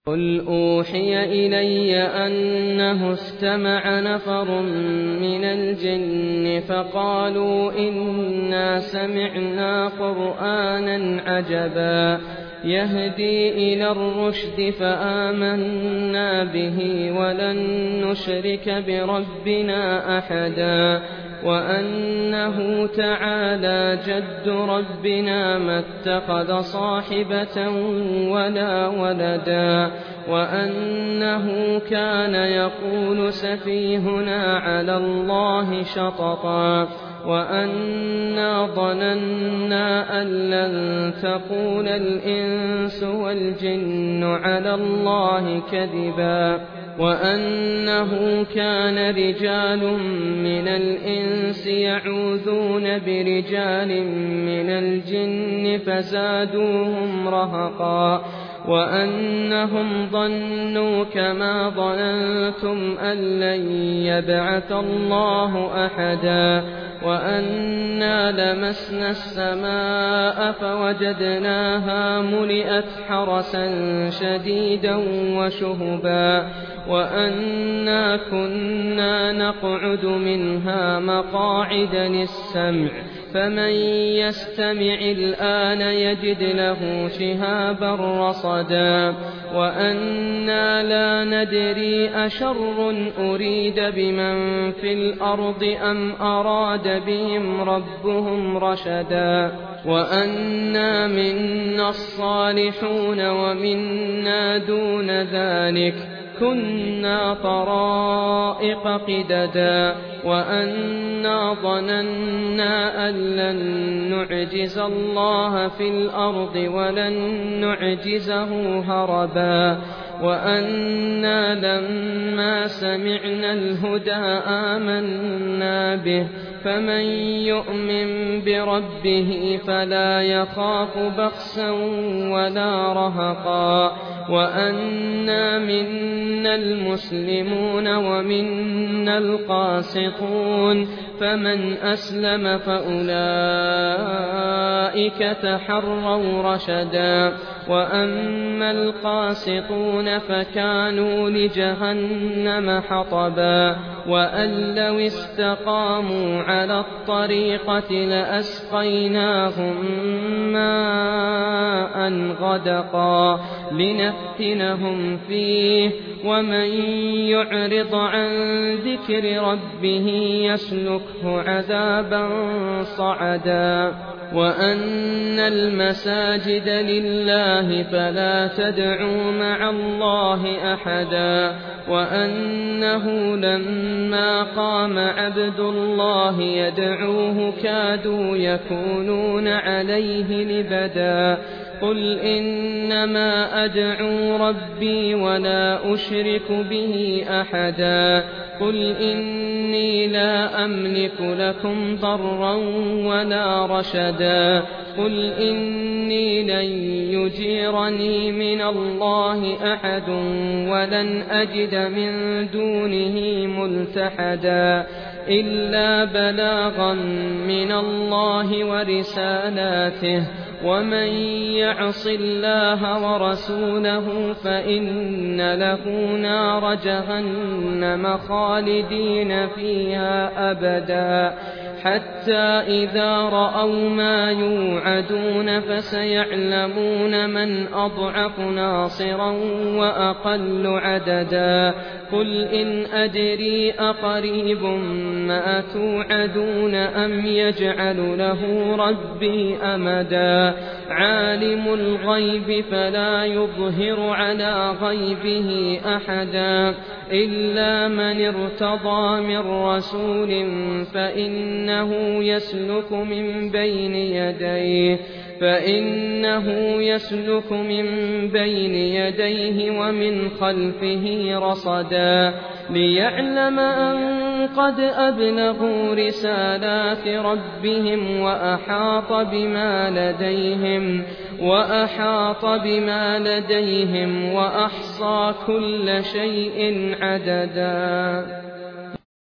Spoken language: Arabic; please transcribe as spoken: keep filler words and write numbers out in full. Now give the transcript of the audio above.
قُلْ أُوحِيَ إِلَيَّ أَنَّهُ اسْتَمَعَ نَفَرٌ مِّنَ الْجِنِّ فَقَالُوا إِنَّا سَمِعْنَا قُرْآنًا عَجَبًا يَهْدِي إِلَى الرُّشْدِ فَآمَنَّا بِهِ وَلَن نُّشْرِكَ بِرَبِّنَا أَحَدًا وَأَنَّهُ تَعَالَىٰ جَدُّ رَبِّنَا مَا اتَّخَذَ صَاحِبَةً وَلَا وَلَدًا وَأَنَّهُ كَانَ يَقُولُ سَفِيهُنَا عَلَى اللَّهِ شَطَطًا وَأَنَّا ظَنَنَّا أَن لَّن تَقُولَ الْإِنسُ وَالْجِنُّ عَلَى اللَّهِ كَذِبًا وَأَنَّهُ كَانَ رِجَالٌ مِّنَ الْإِنسِ يَعُوذُونَ بِرِجَالٍ مِّنَ الْجِنِّ فَزَادُوهُمْ رَهَقًا وَأَنَّهُمْ ظَنُّوا كَمَا ظَنَنتُمْ أَن لَّن يَبْعَثَ اللَّهُ أَحَدًا وَأَنَّا لَمَسْنَا السَّمَاءَ فَوَجَدْنَاهَا مُلِئَتْ حَرَسًا شَدِيدًا وَشُهُبًا وَأَنَّا كُنَّا نَقْعُدُ مِنْهَا مَقَاعِدَ لِلسَّمْعِ فَمَن يَسْتَمِعِ الْآنَ يَجِدْ لَهُ شِهَابًا رَّصَدًا وَأَنَّا لَا نَدْرِي أَشَرٌّ أُرِيدَ بِمَن فِي الْأَرْضِ أَمْ أَرَادَ بِهِمْ رَبُّهُمْ رَشَدًا وَأَنَّا مِنَّا الصَّالِحُونَ وَمِنَّا دُونَ ذَٰلِكَ كُنَّا طَرَائِقَ قِدَدًا وَأَنَّا ظَنَنَّا أَن لَّن نُّعْجِزَ اللَّهَ فِي الْأَرْضِ وَلَن نُّعْجِزَهُ هَرَبًا وَأَنَّا لَمَّا سَمِعْنَا الْهُدَىٰ آمَنَّا بِهِ فَمَن يُؤْمِن بِرَبِّهِ فَلَا يَخَافُ بَخْسًا وَلَا رَهَقًا وَأَنَّا مِنَّا الْمُسْلِمُونَ وَمِنَّا الْقَاسِطُونَ فَمَنْ أَسْلَمَ فَأُولَٰئِكَ تَحَرَّوْا رَشَدًا وَأَمَّا الْقَاسِطُونَ فَكَانُوا لِجَهَنَّمَ حَطَبًا وَأَن لَّوِ اسْتَقَامُوا عَلَى الطَّرِيقَةِ لَأَسْقَيْنَاهُم مَّاءً غَدَقًا لِّنَفْتِنَهُمْ فِيهِ وَمَن يُعْرِضْ عَن ذِكْرِ رَبِّهِ يَسْلُكْهُ عَذَابًا صَعَدًا وَأَنَّ الْمَسَاجِدَ لِلَّهِ فَلَا تَدْعُوا مَعَ اللَّهِ أَحَدًا وَأَنَّهُ لَمَّا قَامَ عَبْدُ اللَّهِ يَدْعُوهُ كَادُوا يَكُونُونَ عَلَيْهِ لِبَدًا قُلْ إِنَّمَا أَدْعُو رَبِّي وَلَا أُشْرِكُ بِهِ أَحَدًا قُلْ إِنِّي لَا أَمْلِكُ لَكُمْ ضَرًّا وَلَا رَشَدًا قُلْ إِنِّي لَن يُجِيرَنِي مِنَ اللَّهِ أَحَدٌ وَلَنْ أَجِدَ مِن دُونِهِ مُلْتَحَدًا إِلَّا بَلَاغًا مِّنَ اللَّهِ وَرِسَالَاتِهِ وَمَن يَعْصِ اللَّهَ وَرَسُولَهُ فَإِنَّ لَهُ نَارَ جَهَنَّمَ خَالِدِينَ فِيهَا أَبَدًا حَتَّىٰ إِذَا رَأَوْا مَا يُوعَدُونَ فَسَيَعْلَمُونَ مَنْ أَضْعَفُ نَاصِرًا وَأَقَلُّ عَدَدًا قُلْ إِنْ أَدْرِي أَقَرِيبٌ مَّا تُوعَدُونَ أَمْ يَجْعَلُ لَهُ رَبِّي أَمَدًا عَالِمُ الْغَيْبِ فَلَا يُظْهِرُ عَلَىٰ غَيْبِهِ أَحَدًا إِلَّا مَنِ ارْتَضَىٰ مِن رَّسُولٍ فَإِنَّهُ يَسْلُكُ مِن بَيْنِ يَدَيْهِ فَإِنَّهُ يَسْلُكُ مِن بَيْنِ يَدَيْهِ وَمِنْ خَلْفِهِ رَصَدًا لِّيَعْلَمَ أَن قَدْ أَبْلَغُوا رِسَالَاتِ رَبِّهِمْ وَأَحَاطَ بِمَا لَدَيْهِمْ وَأَحَاطَ بِمَا لَدَيْهِمْ وَأَحْصَىٰ كُلَّ شَيْءٍ عَدَدًا.